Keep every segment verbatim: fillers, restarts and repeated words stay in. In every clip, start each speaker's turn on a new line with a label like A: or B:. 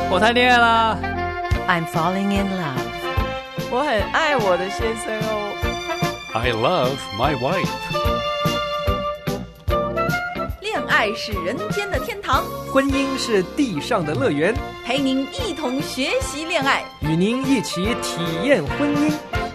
A: 我谈恋爱啦。
B: I'm falling in love.
C: 我很爱我的先生哦。
D: I love my wife.
E: 恋爱是人间的天堂，
A: 婚姻是地上的乐园，
E: 陪您一同学习恋爱，
A: 与您一起体验婚姻。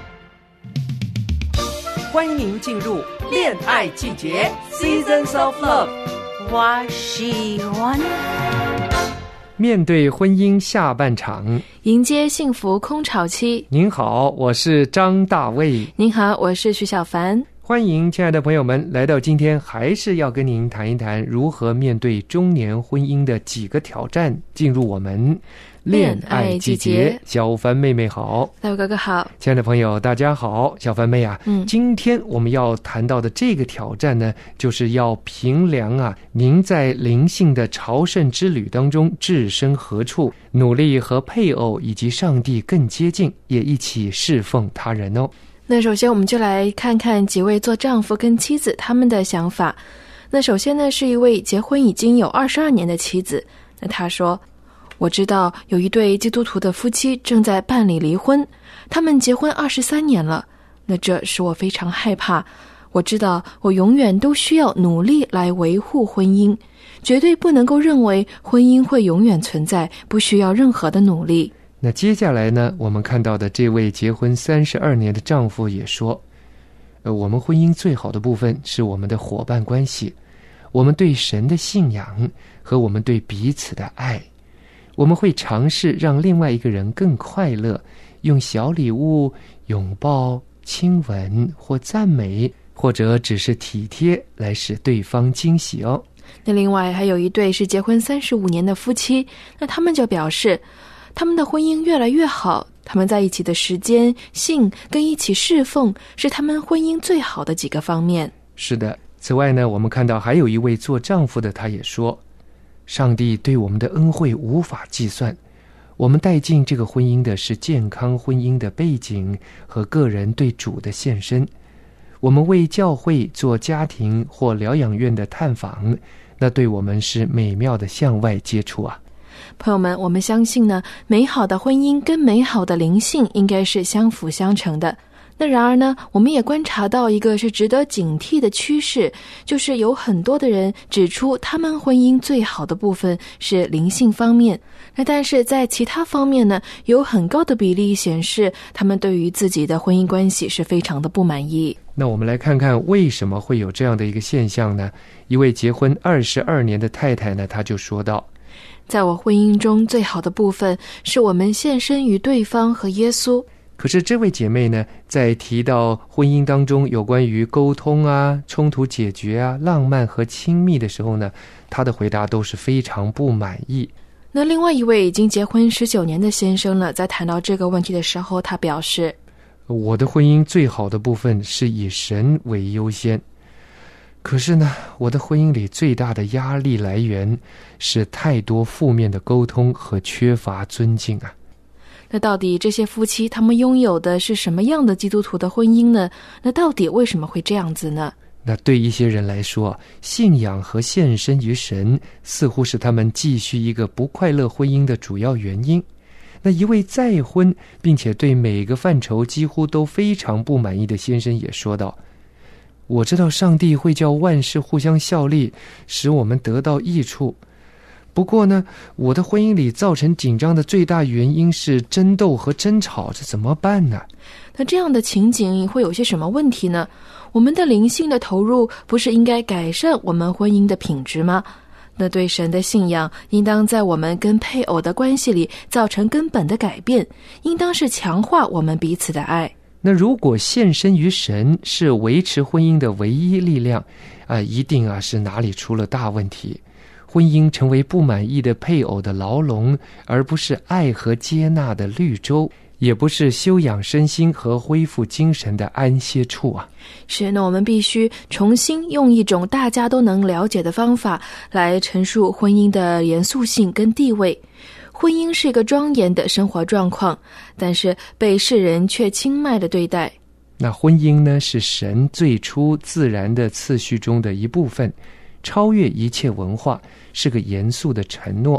A: 欢迎您进入恋爱季节 Seasons of Love。
B: 我喜欢。
A: 面对婚姻下半场，
F: 迎接幸福空巢期。
A: 您好，我是张大卫。
F: 您好，我是徐小凡。
A: 欢迎亲爱的朋友们来到今天，还是要跟您谈一谈如何面对中年婚姻的几个挑战。进入我们恋爱季节。小凡妹妹好。
F: 大卫哥哥好。
A: 亲爱的朋友大家好。小凡妹啊，
F: 嗯，
A: 今天我们要谈到的这个挑战呢，就是要评量啊您在灵性的朝圣之旅当中置身何处，努力和配偶以及上帝更接近，也一起侍奉他人哦。
F: 那首先我们就来看看几位做丈夫跟妻子他们的想法。那首先呢，是一位结婚已经有二十二年的妻子。那她说，我知道有一对基督徒的夫妻正在办理离婚，他们结婚二十三年了，那这使我非常害怕。我知道我永远都需要努力来维护婚姻，绝对不能够认为婚姻会永远存在，不需要任何的努力。
A: 那接下来呢，我们看到的这位结婚三十二年的丈夫也说，呃，我们婚姻最好的部分是我们的伙伴关系，我们对神的信仰和我们对彼此的爱。我们会尝试让另外一个人更快乐，用小礼物、拥抱、亲吻或赞美，或者只是体贴来使对方惊喜哦。
F: 那另外还有一对是结婚三十五年的夫妻，那他们就表示他们的婚姻越来越好，他们在一起的时间、性跟一起侍奉是他们婚姻最好的几个方面。
A: 是的，此外呢，我们看到还有一位做丈夫的，他也说，上帝对我们的恩惠无法计算，我们带进这个婚姻的是健康婚姻的背景和个人对主的献身。我们为教会做家庭或疗养院的探访，那对我们是美妙的向外接触啊。
F: 朋友们，我们相信呢，美好的婚姻跟美好的灵性应该是相辅相成的。那然而呢，我们也观察到一个是值得警惕的趋势，就是有很多的人指出他们婚姻最好的部分是灵性方面，那但是在其他方面呢，有很高的比例显示他们对于自己的婚姻关系是非常的不满意。
A: 那我们来看看为什么会有这样的一个现象呢？一位结婚二十二年的太太呢，她就说道，
F: 在我婚姻中最好的部分是我们献身于对方和耶稣。
A: 可是这位姐妹呢，在提到婚姻当中有关于沟通啊、冲突解决啊、浪漫和亲密的时候呢，她的回答都是非常不满意。
F: 那另外一位已经结婚十九年的先生呢，在谈到这个问题的时候，他表示，
A: 我的婚姻最好的部分是以神为优先，可是呢，我的婚姻里最大的压力来源是太多负面的沟通和缺乏尊敬啊。
F: 那到底这些夫妻他们拥有的是什么样的基督徒的婚姻呢？那到底为什么会这样子呢？
A: 那对一些人来说，信仰和献身于神似乎是他们继续一个不快乐婚姻的主要原因。那一位再婚并且对每个范畴几乎都非常不满意的先生也说道，我知道上帝会叫万事互相效力，使我们得到益处。不过呢，我的婚姻里造成紧张的最大原因是争斗和争吵，这怎么办呢？
F: 那这样的情景会有些什么问题呢？我们的灵性的投入不是应该改善我们婚姻的品质吗？那对神的信仰应当在我们跟配偶的关系里造成根本的改变，应当是强化我们彼此的爱。
A: 那如果献身于神是维持婚姻的唯一力量啊、呃，一定啊是哪里出了大问题。婚姻成为不满意的配偶的牢笼，而不是爱和接纳的绿洲，也不是休养身心和恢复精神的安歇处啊。
F: 是，那我们必须重新用一种大家都能了解的方法来陈述婚姻的严肃性跟地位。婚姻是一个庄严的生活状况，但是被世人却轻慢的对待。
A: 那婚姻呢，是神最初自然的次序中的一部分，超越一切文化，是个严肃的承诺，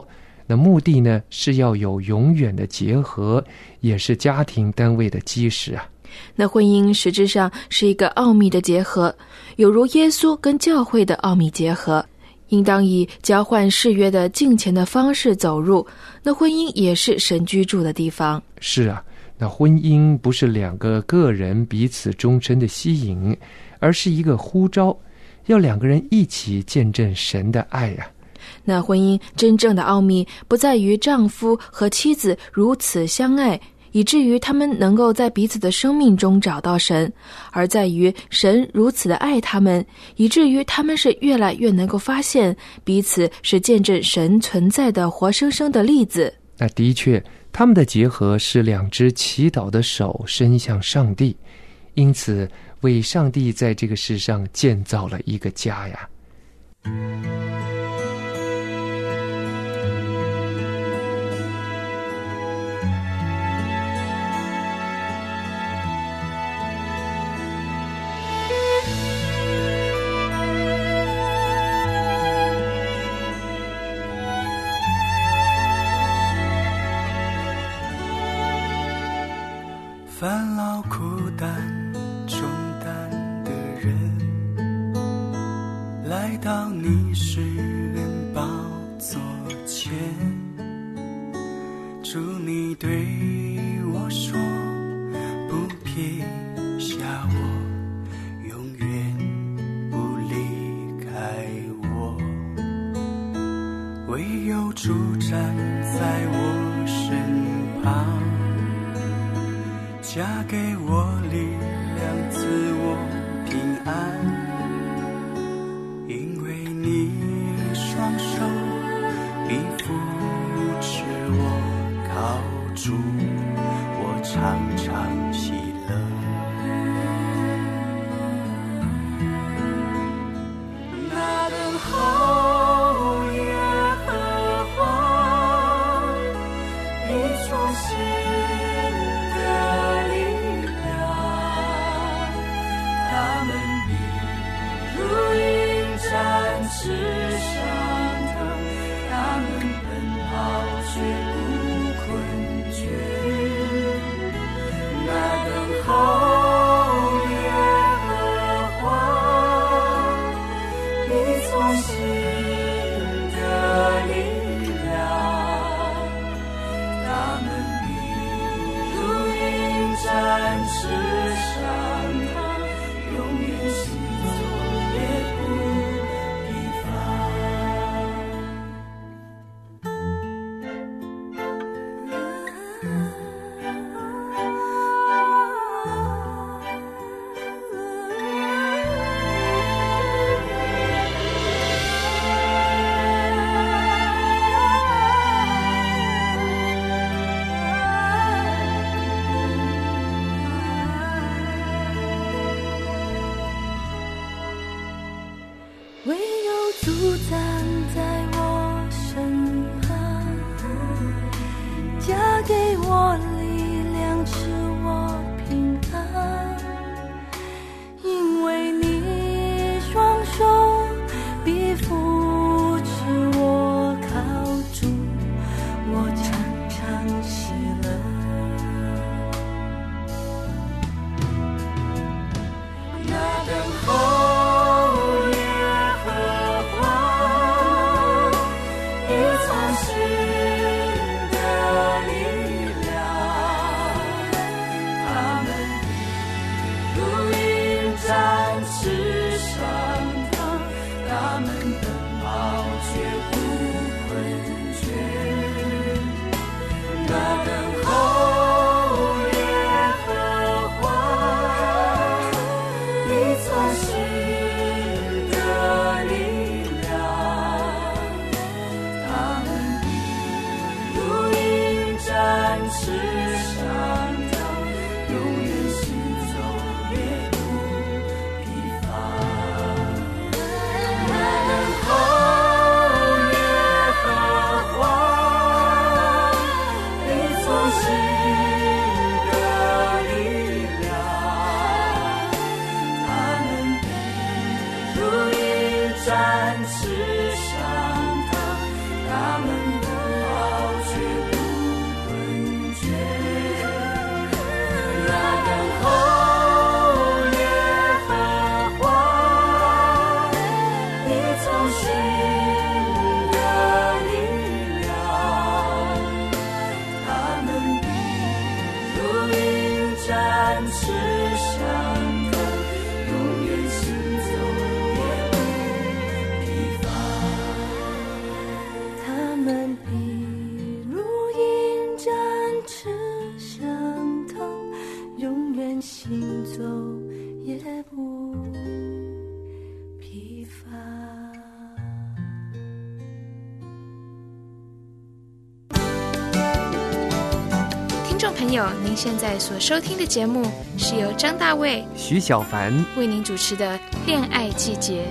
A: 那目的呢，是要有永远的结合，也是家庭单位的基石啊。
F: 那婚姻实质上是一个奥秘的结合，有如耶稣跟教会的奥秘结合，应当以交换誓约的敬虔的方式走入。那婚姻也是神居住的地方。
A: 是啊，那婚姻不是两个个人彼此终身的吸引，而是一个呼召，要两个人一起见证神的爱啊。
F: 那婚姻真正的奥秘不在于丈夫和妻子如此相爱，以至于他们能够在彼此的生命中找到神，而在于神如此的爱他们，以至于他们是越来越能够发现彼此是见证神存在的活生生的例子。
A: 那的确，他们的结合是两只祈祷的手伸向上帝，因此为上帝在这个世上建造了一个家呀。
G: 烦恼苦担重担的人，来到你施恩宝座前，主你对我说，不撇下我，永远不离开我，唯有主站在我身旁，加给我力量，赐我平安，因为你双手必扶持我，靠住我，常常喜乐。那等候耶和华，必重新世上的他们奔跑却不困倦，那等候耶和华，必从新的力量，他们必如鹰展翅上腾，永远行走也不展翅上腾，他们奔跑翅相腾，永远行走也不疲乏。
H: 他们比如鹰展翅相腾，永远行走也不疲乏。
I: 听众朋友，您现在所收听的节目是由张大卫、
A: 徐小凡
I: 为您主持的《恋爱季节》。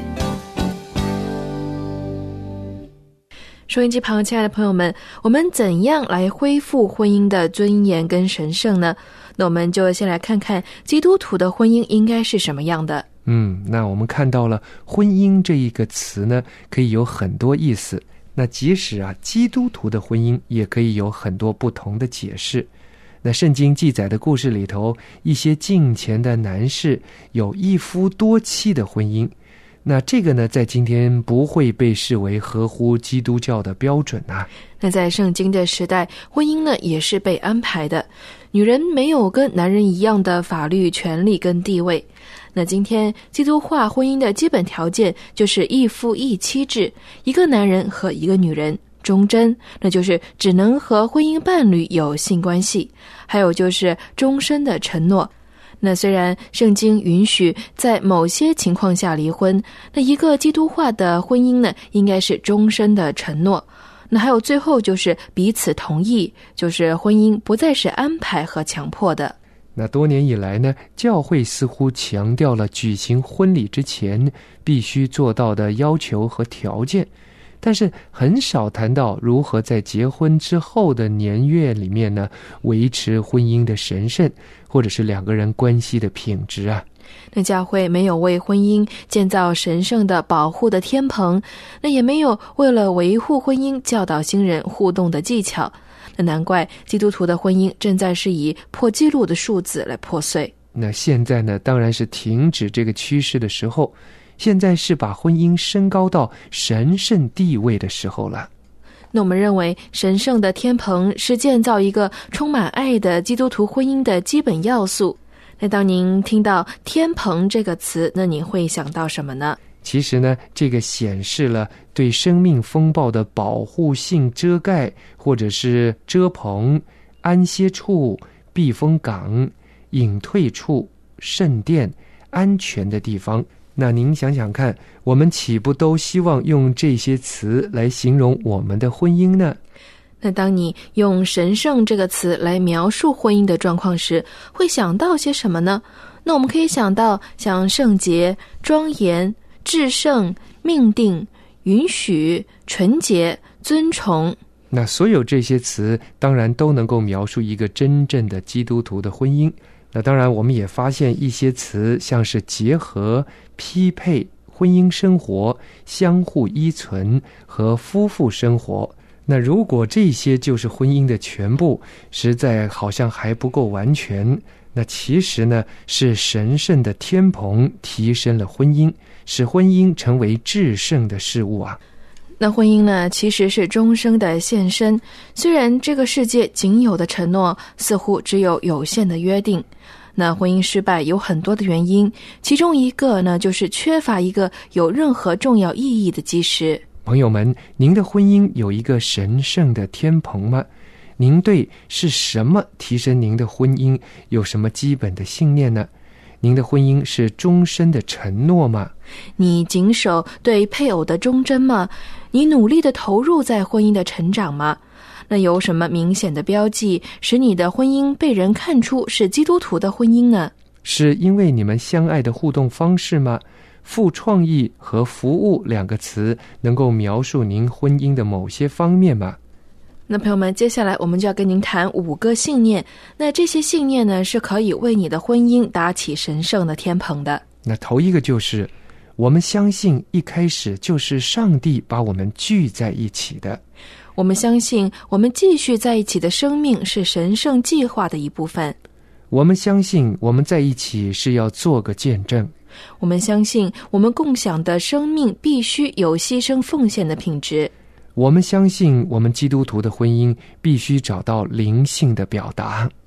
F: 收音机旁亲爱的朋友们，我们怎样来恢复婚姻的尊严跟神圣呢？那我们就先来看看基督徒的婚姻应该是什么样的。
A: 嗯，那我们看到了婚姻这一个词呢，可以有很多意思。那即使啊，基督徒的婚姻也可以有很多不同的解释。那圣经记载的故事里头，一些敬虔的男士有一夫多妻的婚姻，那这个呢，在今天不会被视为合乎基督教的标准啊。
F: 那在圣经的时代，婚姻呢也是被安排的，女人没有跟男人一样的法律权利跟地位。那今天基督化婚姻的基本条件就是一夫一妻制，一个男人和一个女人，忠贞，那就是只能和婚姻伴侣有性关系，还有就是终身的承诺。那虽然圣经允许在某些情况下离婚，那一个基督化的婚姻呢，应该是终身的承诺。那还有最后就是彼此同意，就是婚姻不再是安排和强迫的。
A: 那多年以来呢，教会似乎强调了举行婚礼之前必须做到的要求和条件，但是很少谈到如何在结婚之后的年月里面呢，维持婚姻的神圣，或者是两个人关系的品质啊。
F: 那教会没有为婚姻建造神圣的保护的天棚，那也没有为了维护婚姻教导新人互动的技巧。那难怪基督徒的婚姻正在是以破纪录的数字来破碎。
A: 那现在呢，当然是停止这个趋势的时候，现在是把婚姻升高到神圣地位的时候了。
F: 那我们认为神圣的天棚是建造一个充满爱的基督徒婚姻的基本要素。那当您听到天棚这个词，那您会想到什么呢？
A: 其实呢，这个显示了对生命风暴的保护性遮盖，或者是遮棚、安歇处、避风港、隐退处、圣殿、安全的地方。那您想想看，我们岂不都希望用这些词来形容我们的婚姻呢？
F: 那当你用神圣这个词来描述婚姻的状况时，会想到些什么呢？那我们可以想到像圣洁、庄严、至圣、命定、允许、纯洁、尊崇。
A: 那所有这些词当然都能够描述一个真正的基督徒的婚姻。那当然我们也发现一些词，像是结合、匹配、婚姻生活、相互依存和夫妇生活。那如果这些就是婚姻的全部，实在好像还不够完全。那其实呢，是神圣的天棚提升了婚姻，使婚姻成为至圣的事物啊。
F: 那婚姻呢，其实是终生的献身。虽然这个世界仅有的承诺似乎只有有限的约定，那婚姻失败有很多的原因，其中一个呢，就是缺乏一个有任何重要意义的基石。
A: 朋友们，您的婚姻有一个神圣的天棚吗？您对是什么提升您的婚姻有什么基本的信念呢？您的婚姻是终身的承诺吗？
F: 你谨守对配偶的忠贞吗？你努力的投入在婚姻的成长吗？那有什么明显的标记使你的婚姻被人看出是基督徒的婚姻呢？
A: 是因为你们相爱的互动方式吗？富创意和服务两个词能够描述您婚姻的某些方面吗？
F: 那朋友们，接下来我们就要跟您谈五个信念。那这些信念呢，是可以为你的婚姻搭起神圣的天棚的。
A: 那头一个就是我们相信一开始就是上帝把我们聚在一起的。
F: 我们相信我们继续在一起的生命是神圣计划的一部分。
A: 我们相信我们在一起是要做个见证。
F: 我们相信我们共享的生命必须有牺牲奉献的品质。
A: 我们相信我们基督徒的婚姻必须找到灵性的表达。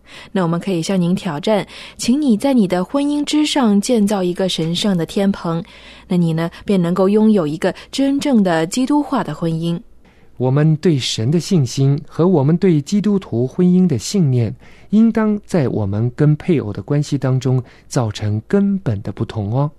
F: 那我们可以向您挑战，请你在你的婚姻之上建造一个神圣的天棚，那你呢便能够拥有一个真正的基督化的婚姻。
A: 我们对神的信心和我们对基督徒婚姻的信念，应当在我们跟配偶的关系当中造成根本的不同哦。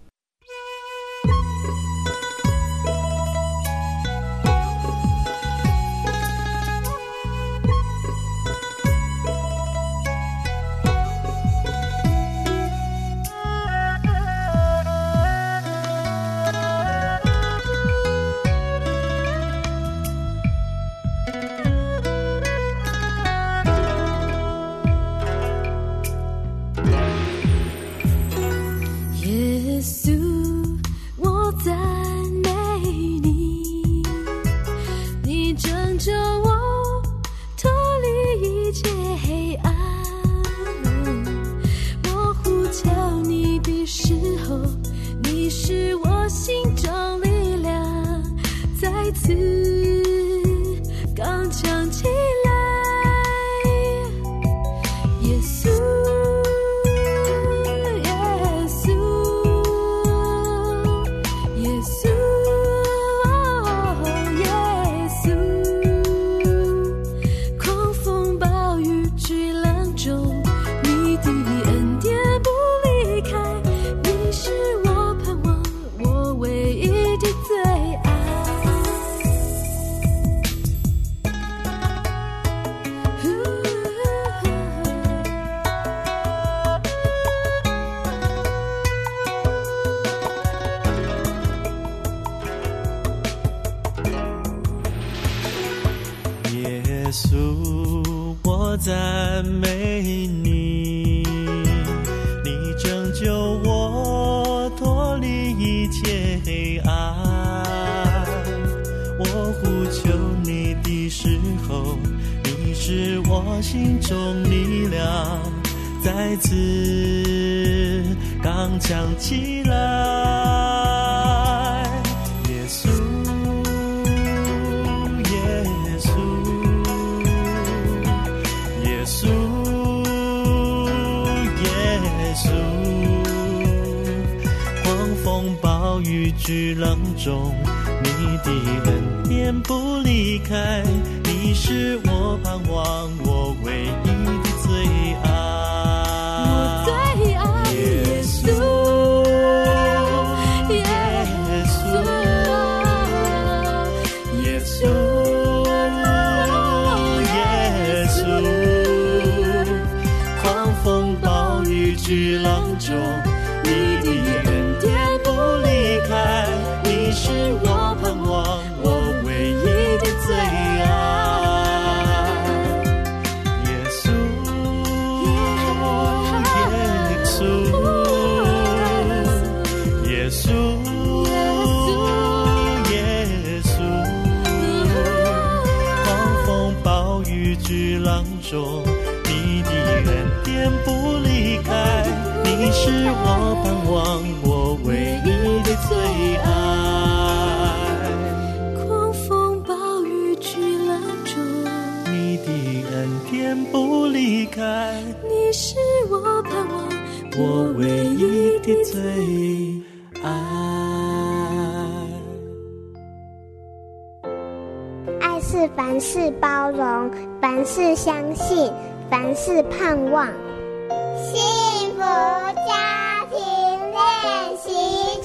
J: 赞美你，你拯救我脱离一切黑暗。我呼求你的时候，你是我心中力量，再次刚强起来。耶稣耶稣，耶稣，狂风暴雨巨浪中，你的恩典不离开，你是我盼望，我唯一的最爱，
H: 我最爱耶稣，耶稣，耶稣。巨浪中，你的恩典不离开，你是我盼望，我唯一的最爱。耶稣，耶稣，耶稣，耶稣，狂风暴雨巨浪中，你的恩典不离开，你是我盼望，我唯一的最爱。
J: 狂风暴雨巨浪中，你的恩典不离开，
H: 你是我盼望，
J: 我唯一的最爱。
K: 爱是凡事包容，凡事相信，凡事盼望。幸福家庭练习曲。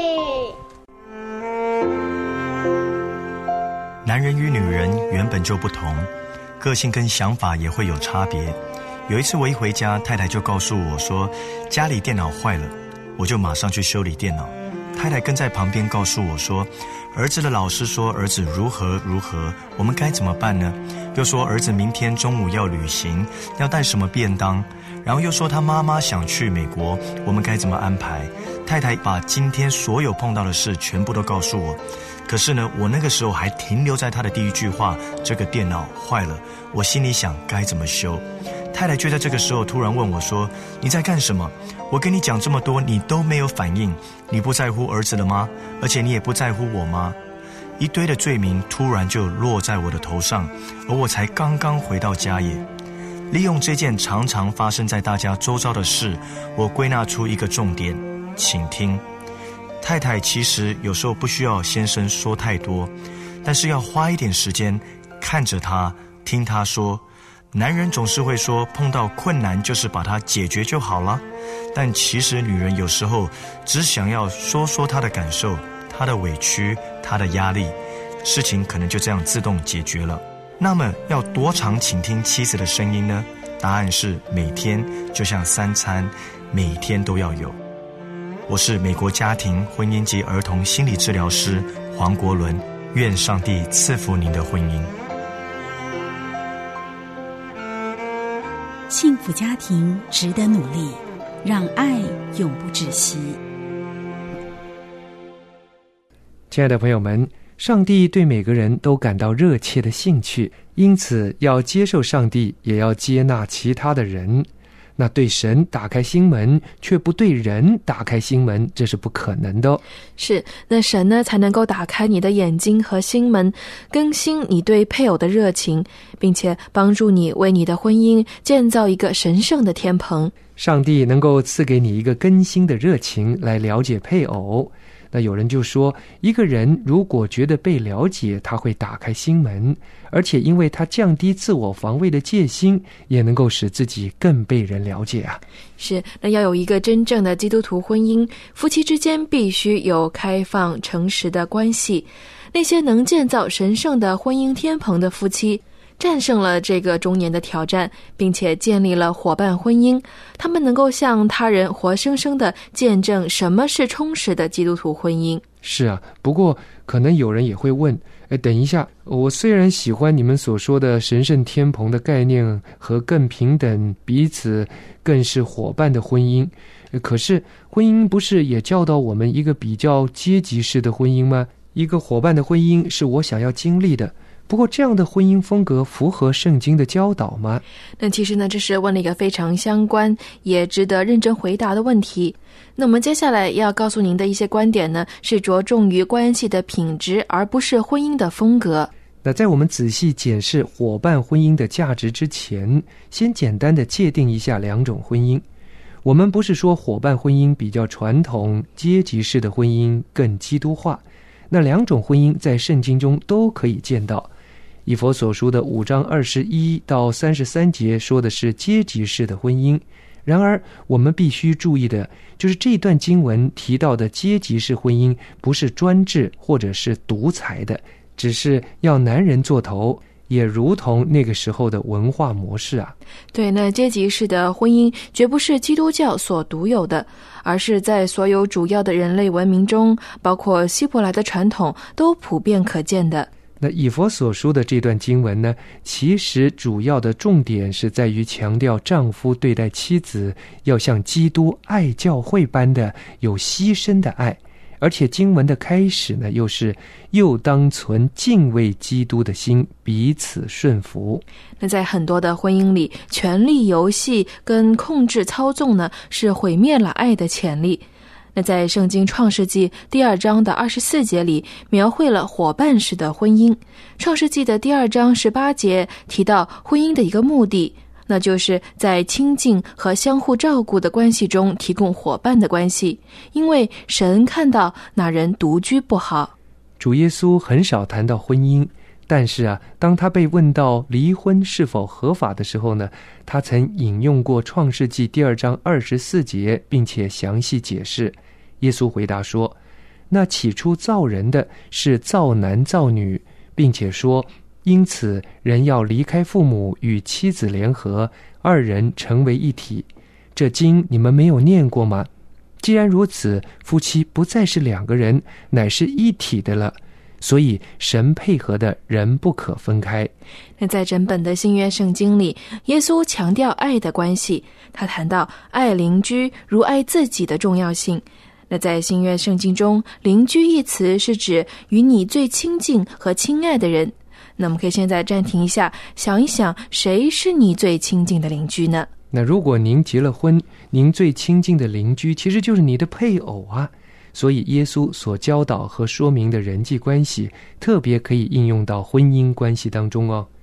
L: 男人与女人原本就不同，个性跟想法也会有差别。有一次我一回家，太太就告诉我说家里电脑坏了，我就马上去修理电脑。太太跟在旁边告诉我说，儿子的老师说儿子如何如何，我们该怎么办呢？又说儿子明天中午要旅行，要带什么便当，然后又说他妈妈想去美国，我们该怎么安排？太太把今天所有碰到的事全部都告诉我。可是呢，我那个时候还停留在他的第一句话，这个电脑坏了，我心里想该怎么修。太太却在这个时候突然问我说，你在干什么？我跟你讲这么多，你都没有反应，你不在乎儿子了吗？而且你也不在乎我吗？一堆的罪名突然就落在我的头上，而我才刚刚回到家耶。 利用这件常常发生在大家周遭的事，我归纳出一个重点，请听。太太其实有时候不需要先生说太多，但是要花一点时间看着他，听他说。男人总是会说碰到困难就是把它解决就好了，但其实女人有时候只想要说说她的感受，她的委屈，她的压力，事情可能就这样自动解决了。那么要多常倾听妻子的声音呢？答案是每天，就像三餐，每天都要有。我是美国家庭婚姻及儿童心理治疗师黄国伦，愿上帝赐福您的婚姻。
M: 幸福家庭值得努力，让爱永不止息。
A: 亲爱的朋友们，上帝对每个人都感到热切的兴趣，因此要接受上帝，也要接纳其他的人。那对神打开心门，却不对人打开心门，这是不可能的哦。
F: 是，那神呢才能够打开你的眼睛和心门，更新你对配偶的热情，并且帮助你为你的婚姻建造一个神圣的天棚。
A: 上帝能够赐给你一个更新的热情来了解配偶。那有人就说，一个人如果觉得被了解，他会打开心门，而且因为他降低自我防卫的戒心，也能够使自己更被人了解啊。
F: 是，那要有一个真正的基督徒婚姻，夫妻之间必须有开放诚实的关系。那些能建造神圣的婚姻天棚的夫妻，战胜了这个中年的挑战，并且建立了伙伴婚姻。他们能够向他人活生生地见证什么是充实的基督徒婚姻。
A: 是啊，不过可能有人也会问，哎，等一下，我虽然喜欢你们所说的神圣天棚的概念和更平等、彼此更是伙伴的婚姻，可是婚姻不是也教导我们一个比较阶级式的婚姻吗？一个伙伴的婚姻是我想要经历的。不过这样的婚姻风格符合圣经的教导吗？
F: 那其实呢，这是问了一个非常相关也值得认真回答的问题。那我们接下来要告诉您的一些观点呢，是着重于关系的品质，而不是婚姻的风格。
A: 那在我们仔细检视伙伴婚姻的价值之前，先简单的界定一下两种婚姻。我们不是说伙伴婚姻比较传统阶级式的婚姻更基督化，那两种婚姻在圣经中都可以见到。以弗所书的五章二十一到三十三节说的是阶级式的婚姻，然而我们必须注意的就是这段经文提到的阶级式婚姻不是专制或者是独裁的，只是要男人做头，也如同那个时候的文化模式啊。
F: 对，那阶级式的婚姻绝不是基督教所独有的，而是在所有主要的人类文明中，包括希伯来的传统，都普遍可见的。
A: 那以弗所书的这段经文呢，其实主要的重点是在于强调丈夫对待妻子要像基督爱教会般的有牺牲的爱，而且经文的开始呢，又是又当存敬畏基督的心，彼此顺服。
F: 那在很多的婚姻里，权力游戏跟控制操纵呢，是毁灭了爱的潜力。那在圣经创世纪第二章的二十四节里，描绘了伙伴式的婚姻。创世纪的第二章十八节提到婚姻的一个目的，那就是在亲近和相互照顾的关系中提供伙伴的关系，因为神看到那人独居不好。
A: 主耶稣很少谈到婚姻，但是啊，当他被问到离婚是否合法的时候呢，他曾引用过创世纪第二章二十四节，并且详细解释。耶稣回答说，那起初造人的是造男造女，并且说，因此人要离开父母与妻子联合，二人成为一体。这经你们没有念过吗？既然如此，夫妻不再是两个人，乃是一体的了。所以神配合的人不可分开。
F: 那在整本的新约圣经里，耶稣强调爱的关系，他谈到爱邻居如爱自己的重要性。那在新约圣经中，邻居一词是指与你最亲近和亲爱的人。那我们可以现在暂停一下，想一想，谁是你最亲近的邻居呢？
A: 那如果您结了婚，您最亲近的邻居其实就是你的配偶啊。所以耶稣所教导和说明的人际关系，特别可以应用到婚姻关系当中哦。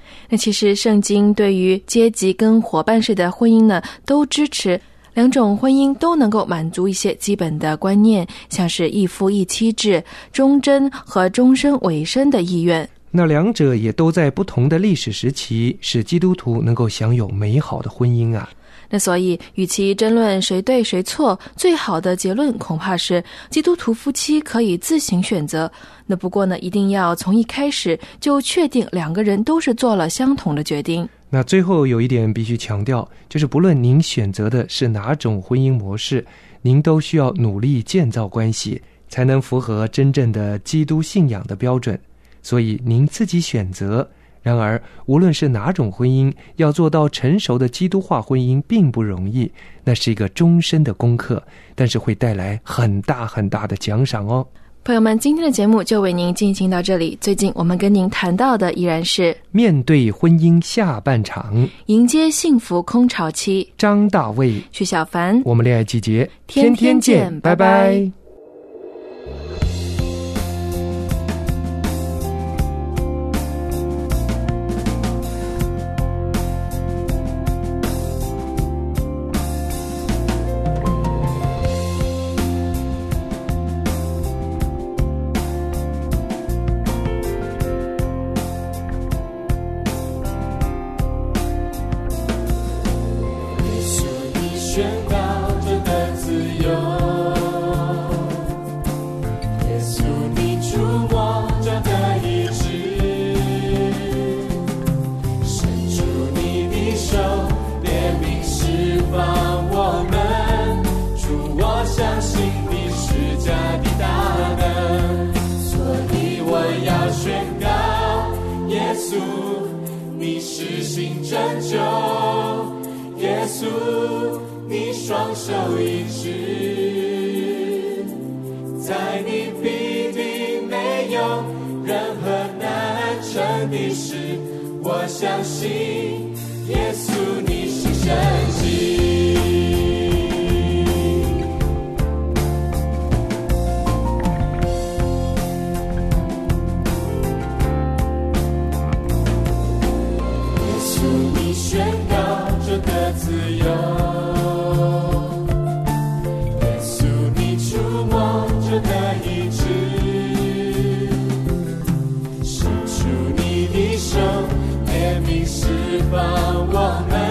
F: 那其实圣经对于阶级跟伙伴式的婚姻呢都支持，两种婚姻都能够满足一些基本的观念，像是一夫一妻制、忠贞和终身委身的意愿。
A: 那两者也都在不同的历史时期使基督徒能够享有美好的婚姻啊。
F: 那所以与其争论谁对谁错，最好的结论恐怕是基督徒夫妻可以自行选择。那不过呢，一定要从一开始就确定两个人都是做了相同的决定。
A: 那最后有一点必须强调，就是不论您选择的是哪种婚姻模式，您都需要努力建造关系，才能符合真正的基督信仰的标准。所以您自己选择。然而无论是哪种婚姻，要做到成熟的基督化婚姻并不容易，那是一个终身的功课，但是会带来很大很大的奖赏哦。
F: 朋友们，今天的节目就为您进行到这里。最近我们跟您谈到的依然是
A: 面对婚姻下半场，
F: 迎接幸福空巢期。
A: 张大卫、
F: 徐小凡，
A: 我们恋爱季节
F: 天天见，拜拜。
J: 宣告这个自由，耶稣你触摸这个医治，伸出你的手，怜悯释放我们。主，我相信你是加的大能，所以我要宣告，耶稣你是新拯救，耶稣你双手一指，在你必定没有任何难成的事。我相信耶稣你是神迹。耶稣你宣告这个自由，释放我们。